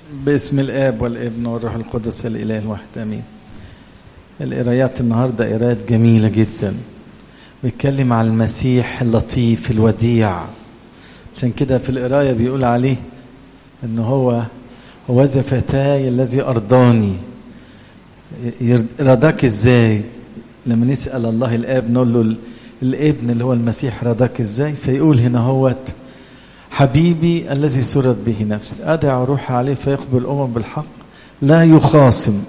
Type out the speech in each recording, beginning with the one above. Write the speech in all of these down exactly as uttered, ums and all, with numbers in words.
باسم الآب والابن والروح القدس الإله الواحد آمين. القرايات النهارده قرايات جميلة جدا، بيتكلم عن المسيح اللطيف الوديع. عشان كده في القراية بيقول عليه إن هو هو ذا فتاي الذي أرضاني. رضاك إزاي؟ لما نسأل الله الآب نقول له الابن اللي هو المسيح رضاك إزاي؟ فيقول هنا هوت حبيبي الذي سرت به نفسي أدعى روحي عليه فيقبل الأمم بالحق، لا يخاصم.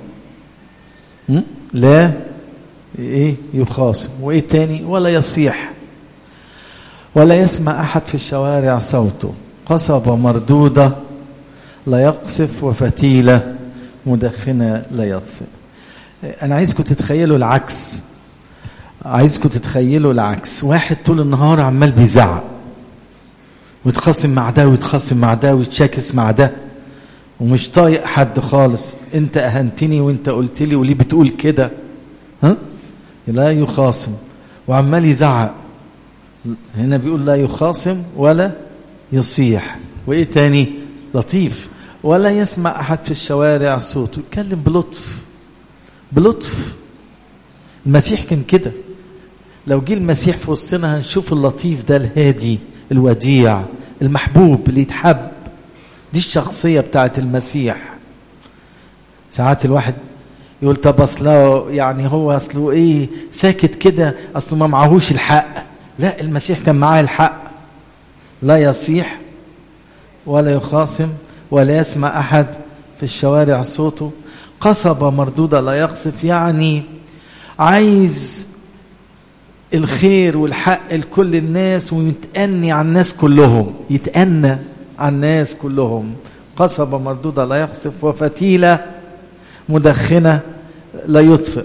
لا إيه يخاصم، وإيه تاني؟ ولا يصيح، ولا يسمع أحد في الشوارع صوته، قصبة مردودة لا يقصف، وفتيلة مدخنة لا يطفئ. أنا عايزكم تتخيلوا العكس، عايزكم تتخيلوا العكس. واحد طول النهار عمال بيزعق ويتخاصم مع ده ويتخاصم مع ده ويتشاكس مع ده ومش طايق حد خالص. انت اهنتني وانت قلت لي وليه بتقول كده؟ ها؟ لا يخاصم وعمال يزعق. هنا بيقول لا يخاصم ولا يصيح. وايه تاني؟ لطيف. ولا يسمع احد في الشوارع صوته، يتكلم بلطف بلطف. المسيح كان كده. لو جه المسيح في وسطنا هنشوف اللطيف ده، الهادي الوديع المحبوب اللي يتحب. دي الشخصية بتاعت المسيح. ساعات الواحد يقول طب اصله يعني هو اصله ايه ساكت كده، اصله ما معهوش الحق. لا، المسيح كان معاه الحق. لا يصيح ولا يخاصم ولا يسمع احد في الشوارع صوته، قصبة مردودة لا يقصف. يعني عايز الخير والحق لكل الناس ويتأني على الناس كلهم، يتأنى على الناس كلهم. قصبة مردودة لا يقصف، وفتيلة مدخنة لا يطفئ.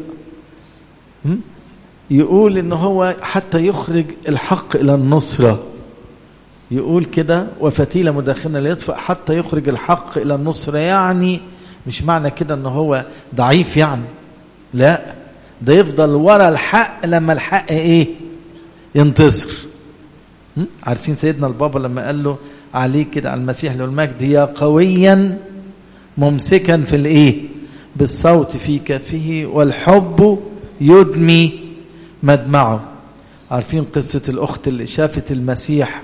يقول إن هو حتى يخرج الحق إلى النصرة. يقول كده وفتيلة مدخنة لا يطفئ حتى يخرج الحق إلى النصرة. يعني مش معنى كده إن هو ضعيف يعني، لا، ده يفضل ورا الحق لما الحق ايه ينتصر. عارفين سيدنا البابا لما قال له عليه كده على المسيح له المجد يا قويا ممسكا في الايه بالصوت في كفه والحب يدمي مدمعه. عارفين قصة الأخت اللي شافت المسيح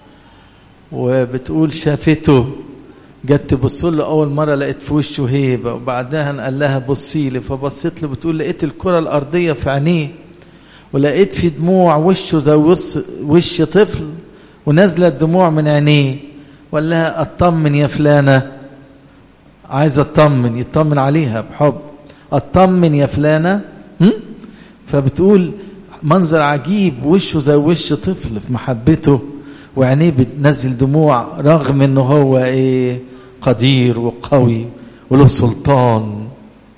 وبتقول شافته، جت تبص له اول مره لقيت في وشه هيبه، وبعدها قال لها بصي لي، فبصيت له بتقول لقيت الكره الارضيه في عينيه، ولقيت في دموع وشه زي وش, وش طفل ونازله الدموع من عينيه. وقال لها اطمن يا فلانه، عايزه اطمن، يطمن عليها بحب. اطمن يا فلانه. فبتقول منظر عجيب، وشه زي وش طفل في محبته وعينيه بتنزل دموع، رغم انه هو ايه قدير وقوي وله سلطان.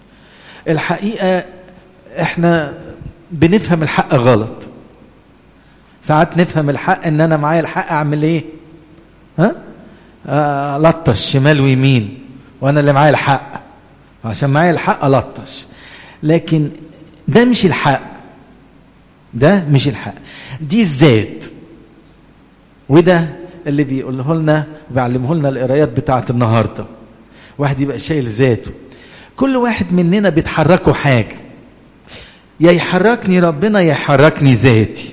الحقيقة احنا بنفهم الحق غلط. ساعات نفهم الحق ان انا معايا الحق اعمل ايه؟ ها؟ آه لطش شمال ويمين وانا اللي معايا الحق، عشان معايا الحق لطش. لكن ده مش الحق، ده مش الحق، دي الذات. وده اللي بيقوله لنا وبيعلمه لنا القرايات بتاعه النهارده. واحد يبقى شايل ذاته. كل واحد مننا بيتحركه حاجه، يا يحركني ربنا يا يحركني ذاتي.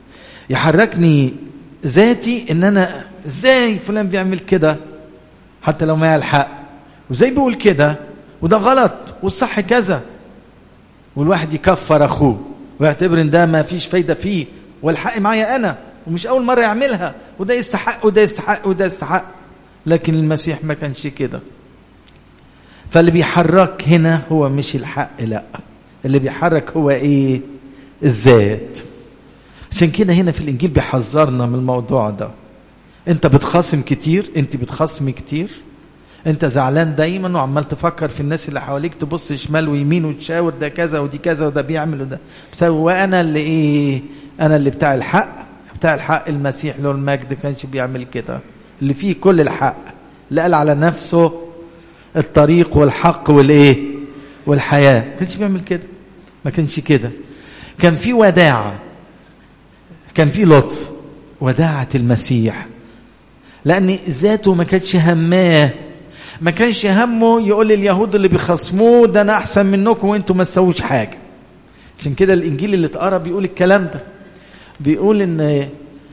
يحركني ذاتي ان انا ازاي فلان بيعمل كده حتى لو معايا الحق، وزي بيقول كده وده غلط والصح كذا، والواحد يكفر اخوه ويعتبر ان ده ما فيش فايده فيه والحق معايا انا ومش أول مرة يعملها، وده يستحق وده يستحق وده يستحق. لكن المسيح ما كانش كده. فاللي بيحرك هنا هو مش الحق، لا، اللي بيحرك هو إيه؟ الذات. عشان كده هنا في الإنجيل بيحذرنا من الموضوع ده. أنت بتخاصم كتير، أنت بتخاصم كتير، أنت زعلان دايما وعمال تفكر في الناس اللي حواليك، تبص شمال ويمين وتشاور ده كذا ودي كذا وده بيعمل وده بسبب، وأنا اللي إيه؟ أنا اللي بتاع الحق. بتاع الحق المسيح له المجد كانش بيعمل كده، اللي فيه كل الحق، اللي قال على نفسه الطريق والحق والايه والحياة، ما كانش بيعمل كده. ما كانش كده. كان في وداعة، كان في لطف. وداعة المسيح لأن ذاته ما كانتش هماه، ما كانش همه يقول لليهود اللي بيخصموه ده انا احسن منكم وانتم ما تسووش حاجه. عشان كده الانجيل اللي اتقرا بيقول الكلام ده، بيقول ان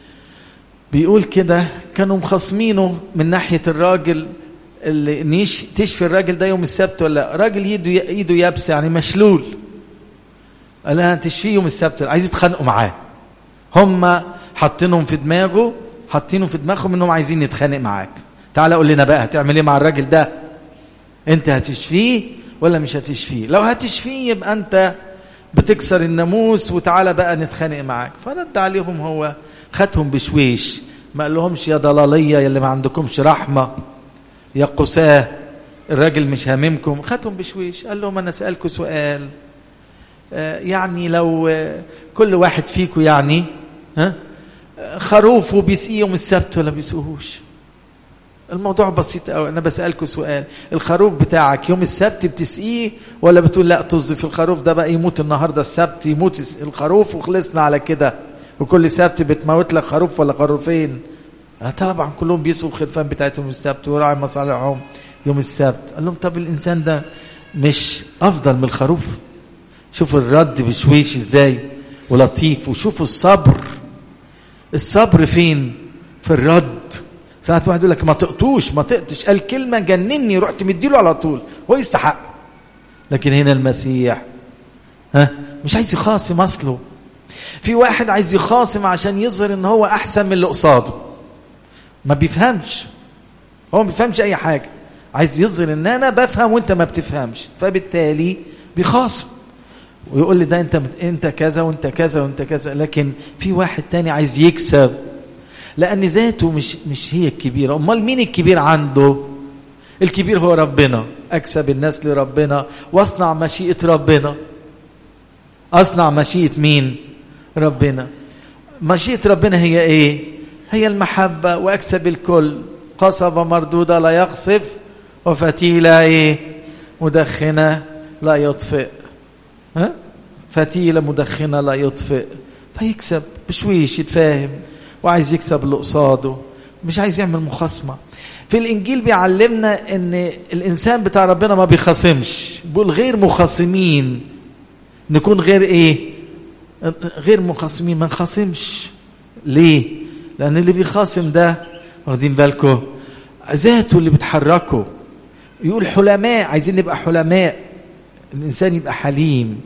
بيقول كده كانوا مخصمينه من ناحيه الراجل اللي نيش تشفي الراجل ده يوم السبت، ولا راجل ايده ايده يابسه يعني مشلول، قال لها تشفيه يوم السبت، عايز يتخانقوا معاه. هم حاطينهم في دماغه حاطينه في دماغهم انهم عايزين يتخانق معاك. تعال قول لنا بقى هتعمل ايه مع الراجل ده؟ انت هتشفيه ولا مش هتشفيه؟ لو هتشفيه يبقى انت بتكسر الناموس وتعالى بقى نتخانق معاك. فرد عليهم هو خدهم بشويش، ما قال لهمش يا ضلاليه يا اللي ما عندكمش رحمه يا قساه الراجل مش هاممكم. خدهم بشويش قال لهم انا سألكم سؤال، آه يعني لو آه كل واحد فيكم يعني ها خروفه بيسقيه يوم السبت ولا بيسقوهوش؟ الموضوع بسيط قوي. انا بسألكم سؤال، الخروف بتاعك يوم السبت بتسقيه ولا بتقول لا طز في الخروف ده بقى يموت النهارده السبت يموت الخروف وخلصنا على كده، وكل سبت بتموت لك خروف ولا خروفين؟ آه طبعا كلهم بيسقوا الخرفان بتاعتهم يوم السبت وراعي مصالحهم يوم السبت. قال لهم طب الانسان ده مش افضل من الخروف؟ شوفوا الرد بشويش ازاي ولطيف، وشوفوا الصبر. الصبر فين؟ في الرد. ساعات واحد يقول لك ما تقطوش ما تقطش، قال كلمه جنني رحت مديله على طول، هو يستحق. لكن هنا المسيح ها مش عايز يخاصم اصله. في واحد عايز يخاصم عشان يظهر ان هو احسن من اللي قصاده، ما بيفهمش، هو ما بيفهمش اي حاجه، عايز يظهر ان انا بفهم وانت ما بتفهمش، فبالتالي بيخاصم ويقول لي ده انت انت كذا وانت كذا وانت كذا. لكن في واحد تاني عايز يكسب، لان ذاته مش مش هي الكبيره. امال مين الكبير عنده؟ الكبير هو ربنا. اكسب الناس لربنا واصنع مشيئه ربنا. اصنع مشيئه مين؟ ربنا. مشيئه ربنا هي ايه؟ هي المحبه. واكسب الكل. قصبه مردوده لا يقصف، وفتيله ايه؟ مدخنه لا يطفئ. ها؟ فتيله مدخنه لا يطفئ. فيكسب بشويش، يتفاهم وعايز يكسب اللي قصاده، مش عايز يعمل مخاصمه. في الانجيل بيعلمنا ان الانسان بتاع ربنا ما بيخاصمش، بيقول غير مخاصمين. نكون غير ايه؟ غير مخاصمين، ما نخاصمش. ليه؟ لان اللي بيخاصم ده واخدين بالكم ذاته اللي بتحركه. يقول حلماء، عايزين نبقى حلماء. الانسان يبقى حليم،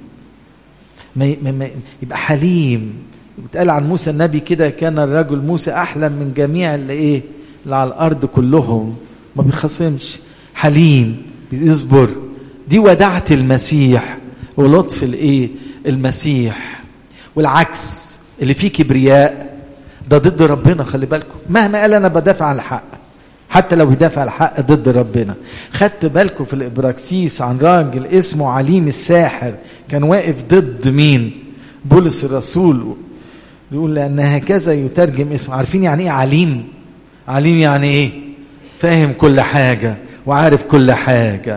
ما ما يبقى حليم. بتقال عن موسى النبي كده كان الرجل موسى احلم من جميع اللي ايه اللي على الارض كلهم. ما بيخاصمش، حليم، بيصبر. دي وداعة المسيح ولطف الايه المسيح. والعكس اللي فيه كبرياء ده ضد ربنا. خلي بالكم مهما قال انا بدافع عن الحق، حتى لو يدافع الحق ضد ربنا. خدت بالكم في الابراكسيس عن راجل اسمه عليم الساحر كان واقف ضد مين؟ بولس الرسول. يقول لأن هكذا يترجم اسمه. عارفين يعني ايه عليم؟ عليم يعني ايه؟ فاهم كل حاجة وعارف كل حاجة.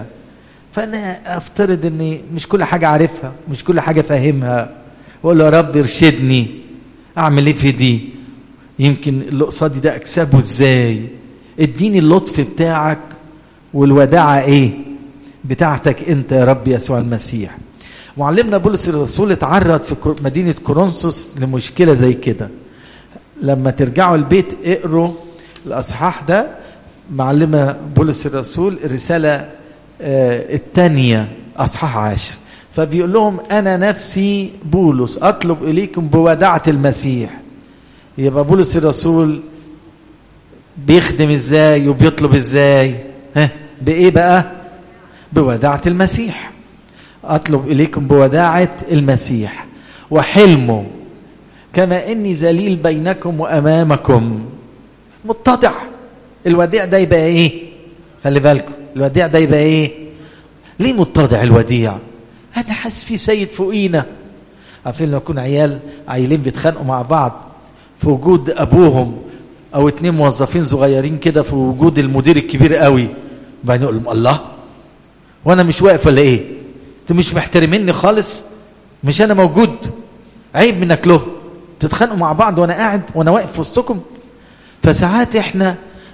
فأنا أفترض أني مش كل حاجة عارفها، مش كل حاجة فاهمها، وأقول له يا رب ارشدني أعمل ايه في دي، يمكن اللي قصادي ده أكسبه ازاي. اديني اللطف بتاعك والوداعة ايه بتاعتك انت يا رب يسوع المسيح. معلمنا بولس الرسول اتعرض في مدينة كورنثوس لمشكلة زي كده. لما ترجعوا البيت اقروا الأصحاح ده. معلمة بولس الرسول الرسالة آه الثانية أصحاح عشر. فبيقول لهم أنا نفسي بولس أطلب إليكم بوداعة المسيح. يبقى بولس الرسول بيخدم ازاي وبيطلب ازاي؟ ها بإيه بقى؟ بوداعة المسيح. أطلب إليكم بوداعة المسيح وحلمه كما إني ذليل بينكم وأمامكم. متضع. الوديع ده يبقى إيه؟ خلي بالكم الوديع ده يبقى إيه؟ ليه متضع الوديع؟ أنا حاسس في سيد فوقينا. عارفين لما يكون عيال عيلين بيتخانقوا مع بعض في وجود أبوهم، أو اتنين موظفين صغيرين كده في وجود المدير الكبير قوي، وبعدين يقول لهم الله وأنا مش واقف ولا إيه؟ انتوا مش محترميني خالص؟ مش انا موجود؟ عيب منك له تتخانقوا مع بعض وانا قاعد وانا واقف في وسطكم. فساعات احنا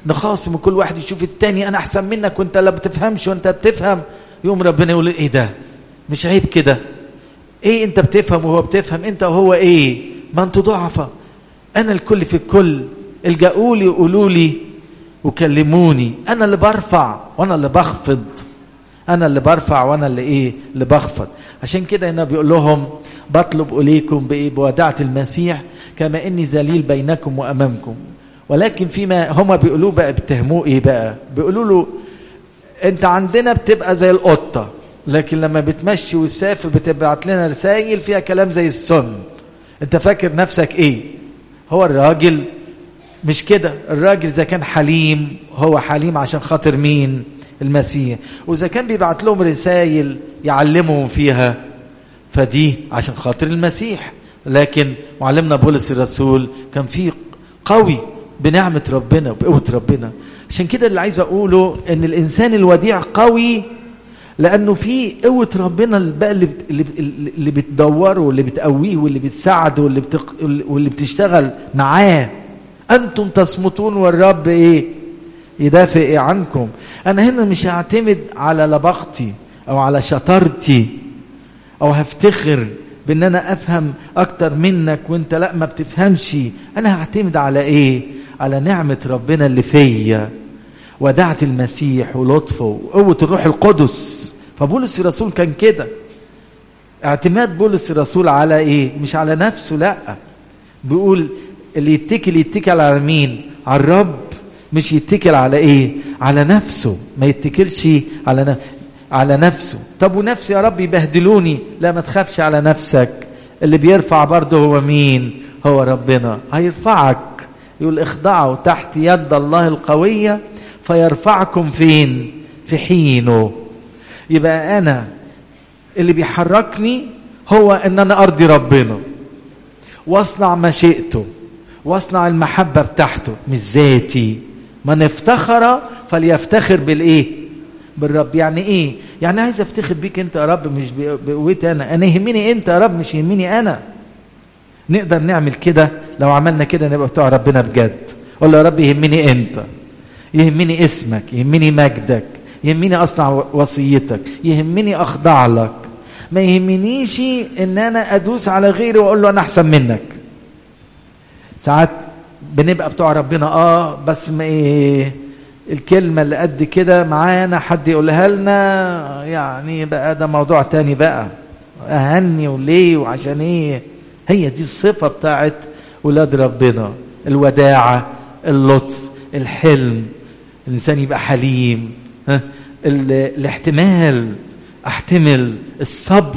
نخاصم وكل واحد يشوف التاني انا احسن منك وانت لا بتفهمش وانت بتفهم. يوم ربنا يقول ايه ده؟ مش عيب كده؟ ايه انت بتفهم وهو بتفهم؟ انت وهو ايه؟ ما انتوا ضعفة. انا الكل في الكل. الجأوا لي وقولوا لي وكلموني. انا اللي برفع وانا اللي بخفض. انا اللي برفع وانا اللي ايه اللي بخفض. عشان كده هنا بيقول لهم بطلب اليكم بايه؟ بوداعة المسيح كما اني ذليل بينكم وامامكم. ولكن فيما هما بيقولوا بقى بتهموه ايه بقى؟ بيقولوا له انت عندنا بتبقى زي القطة، لكن لما بتمشي وتسافر بتبعت لنا رسائل فيها كلام زي السم. انت فاكر نفسك ايه؟ هو الراجل مش كده. الراجل اذا كان حليم هو حليم عشان خاطر مين؟ المسيح. واذا كان بيبعت لهم رسائل يعلمهم فيها فدي عشان خاطر المسيح. لكن معلمنا بولس الرسول كان فيه قوي بنعمة ربنا وبقوة ربنا. عشان كده اللي عايز اقوله ان الانسان الوديع قوي لانه فيه قوة ربنا بقى اللي, اللي, اللي بتدوره واللي بتقويه واللي بتساعده واللي, بتق... واللي بتشتغل معاه. انتم تصمتون والرب ايه؟ يدافع عنكم. انا هنا مش هعتمد على لبختي او على شطارتي او هفتخر بان انا افهم اكتر منك وانت لا ما بتفهمش. انا هعتمد على ايه؟ على نعمة ربنا اللي فيا، وداعة المسيح ولطفه وقوة الروح القدس. فبولس الرسول كان كده. اعتماد بولس الرسول على ايه؟ مش على نفسه، لا. بيقول اللي يتكل يتكل على مين؟ على الرب. مش يتكل على ايه؟ على نفسه. ما يتكلش على نفسه على نفسه. طب ونفسي يا رب يبهدلوني؟ لا، ما تخافش على نفسك. اللي بيرفع برضه هو مين؟ هو ربنا. هيرفعك. يقول اخضعوا تحت يد الله القوية فيرفعكم فين؟ في حينه. يبقى انا اللي بيحركني هو ان انا ارضي ربنا واصنع مشيئته واصنع المحبة بتاعته، مش ذاتي. من افتخر فليفتخر بالايه؟ بالرب. يعني ايه؟ يعني عايز افتخر بيك انت يا رب، مش بقوتي انا. انا يهمني انت يا رب، مش يهمني انا. نقدر نعمل كده. لو عملنا كده نبقى بتوع ربنا بجد. والله يا رب يهمني انت، يهمني اسمك، يهمني مجدك، يهمني اصنع وصيتك، يهمني اخضع لك. ما يهمنيش ان انا ادوس على غيري واقول له انا احسن منك. ساعات بنبقى بتوع ربنا اه بس ما ايه الكلمة اللي قد كده معانا حد يقولها لنا يعني بقى ده موضوع تاني بقى. اهني وليه وعشان ايه؟ هي دي الصفة بتاعت ولاد ربنا. الوداعة، اللطف، الحلم. الإنسان يبقى حليم. ها؟ الاحتمال، احتمل، الصبر.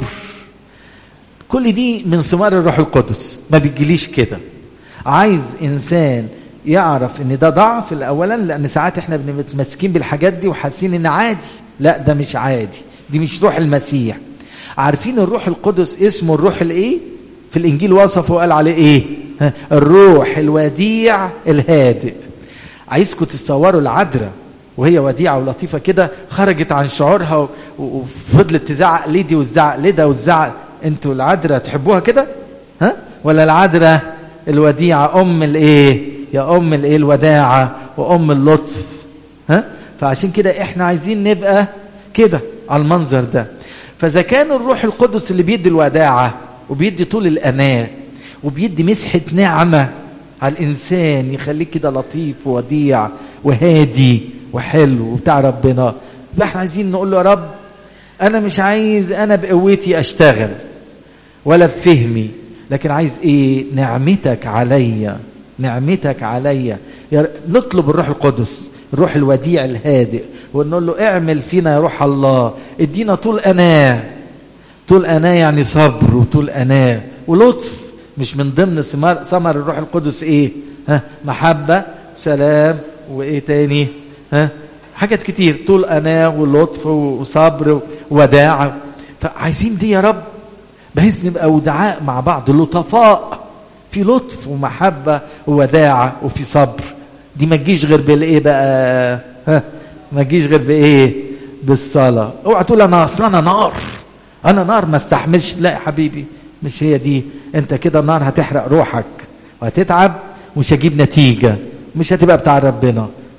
كل دي من ثمار الروح القدس. ما بيجيليش كده. عايز إنسان يعرف ان ده ضعف الاولا، لان ساعات احنا بنتمسكين بالحاجات دي وحاسين ان عادي. لا، ده مش عادي. دي مش روح المسيح. عارفين الروح القدس اسمه الروح الايه؟ في الانجيل وصفه وقال عليه ايه؟ الروح الوديع الهادئ. عايزكم تتصوروا العذراء وهي وديعه ولطيفه كده، خرجت عن شعورها وفضلت تزعق لدي وتزعق لده وتزعق. انتوا العذراء تحبوها كده؟ ها؟ ولا العذراء الوديعه ام الايه؟ يا ام الايه؟ الوداعه وام اللطف. ها؟ فعشان كده احنا عايزين نبقى كده على المنظر ده. فاذا كان الروح القدس اللي بيدي الوداعه وبيدي طول الاناه وبيدي مسحه نعمه على الانسان يخليك كده لطيف ووديع وهادي وحلو وبتاع ربنا، احنا عايزين نقول له يا رب انا مش عايز انا بقوتي اشتغل ولا بفهمي، لكن عايز ايه؟ نعمتك عليا، نعمتك عليا. نطلب الروح القدس، الروح الوديع الهادئ، ونقول له اعمل فينا يا روح الله، ادينا طول اناه. طول اناه يعني صبر وطول اناه ولطف. مش من ضمن ثمار ثمر الروح القدس ايه؟ ها؟ محبه، سلام، وايه تاني؟ ها؟ حاجات كتير. طول اناه ولطف وصبر ووداعه. فعايزين دي يا رب بحيث نبقى ودعاء مع بعض، لطفاء، في لطف ومحبه ووداعه وفي صبر. دي ما تجيش غير بالايه بقى؟ ها؟ ما تجيش غير بايه؟ بالصلاه. اوعى تقول انا اصلا انا نار، انا نار ما استحملش. لا يا حبيبي، مش هي دي. انت كده نار هتحرق روحك وهتتعب ومش هجيب نتيجه، مش هتبقى بتاع ربنا.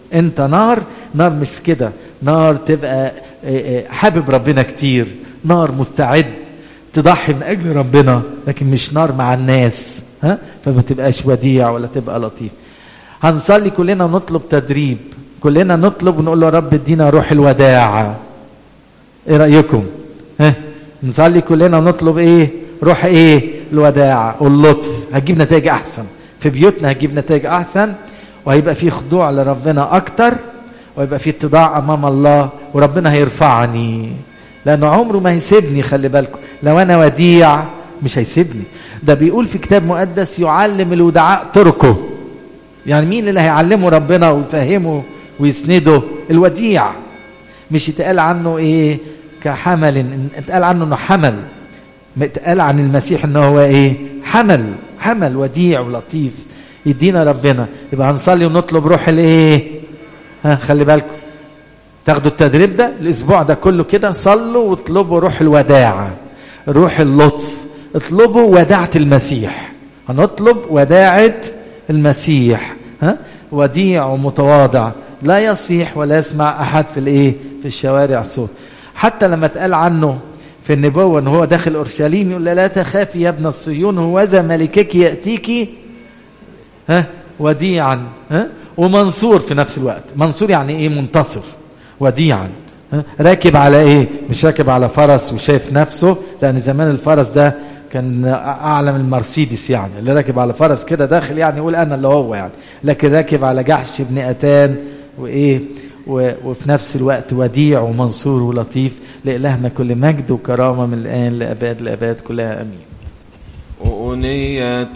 انت نار نار مش في كده، نار تبقى حابب ربنا كتير، نار مستعد تضحي من اجل ربنا، لكن مش نار مع الناس، ها فما تبقاش وديع ولا تبقى لطيف. هنصلي كلنا ونطلب تدريب، كلنا نطلب ونقول له يا رب ادينا روح الوداعة. ايه رأيكم؟ ها نصلي كلنا ونطلب ايه؟ روح ايه؟ الوداعة واللطف. هتجيب نتائج احسن في بيوتنا، هتجيب نتائج احسن، وهيبقى فيه خضوع لربنا اكتر، ويبقى فيه اتضاع امام الله، وربنا هيرفعني لانه عمره ما هيسيبني. خلي بالكم لو انا وديع مش هيسيبني. ده بيقول في كتاب مقدس يعلم الودعاء طرقه. يعني مين اللي هيعلمه ربنا ويفهمه ويسنده؟ الوديع. مش يتقال عنه ايه كحمل، يتقال عنه انه حمل، يتقال عن المسيح انه هو ايه حمل، حمل وديع ولطيف. يدينا ربنا. يبقى هنصلي ونطلب روح الايه. ها خلي بالكم تاخدوا التدريب ده الاسبوع ده كله كده، صلوا واطلبوا روح الوداعة، روح اللطف، اطلبوا وداعة المسيح. هنطلب وداعة المسيح، ها وديع ومتواضع، لا يصيح ولا يسمع احد في الايه في الشوارع صوت. حتى لما اتقال عنه في النبوة ان هو داخل اورشليم يقول لا تخافي يا ابن الصهيون هوذا ملكك ياتيك ها وديعا ها ومنصور في نفس الوقت. منصور يعني ايه؟ منتصر. وديعا ها؟ راكب على ايه؟ مش راكب على فرس وشايف نفسه، لان زمان الفرس ده كان اعلى من المرسيدس، يعني اللي راكب على فرس كده داخل يعني يقول انا اللي هو يعني، لكن راكب على جحش ابن اتان وايه وفي نفس الوقت وديع ومنصور ولطيف. لإلهنا كل مجد وكرامة من الآن لأباد لأباد كلها أمين. أغنية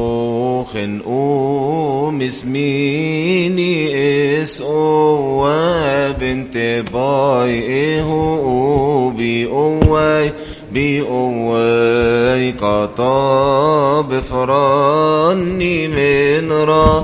خنقوم اسميني اسقوا بنت باي اهو بيقواي بيقواي قطاب فراني من را